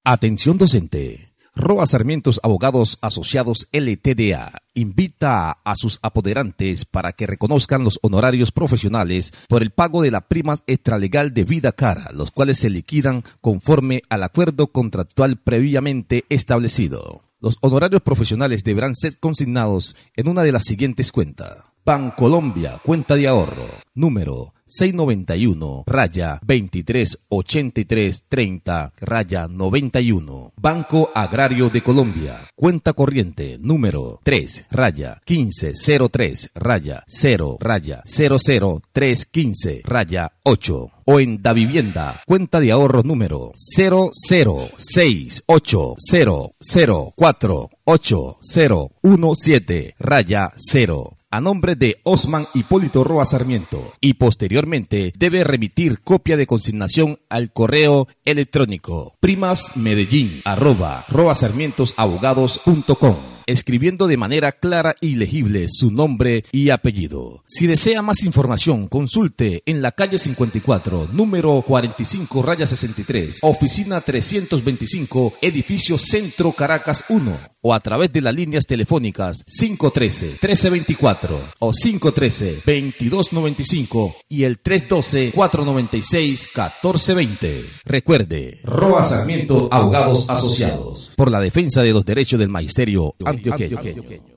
Atención docente. Roa Sarmientos Abogados Asociados LTDA invita a sus apoderantes para que reconozcan los honorarios profesionales por el pago de la prima extralegal de vida cara, los cuales se liquidan conforme al acuerdo contractual previamente establecido. Los honorarios profesionales deberán ser consignados en una de las siguientes cuentas. Bancolombia, cuenta de ahorro, número 691-238330-91. Banco Agrario de Colombia, cuenta corriente, número 3-1503-0-0-00315-8. O en Davivienda, cuenta de ahorro número 00680048017-0. A nombre de Osman Hipólito Roa Sarmiento, y posteriormente debe remitir copia de consignación al correo electrónico primasmedellin@roasarmientosabogados.com, escribiendo de manera clara y legible su nombre y apellido. Si desea más información, consulte en la calle 54, número 45-63, oficina 325, edificio Centro Caracas 1, o a través de las líneas telefónicas 513-1324 o 513-2295 y el 312-496-1420. Recuerde, Roa Sarmiento Abogados Asociados, por la defensa de los derechos del magisterio antioqueño.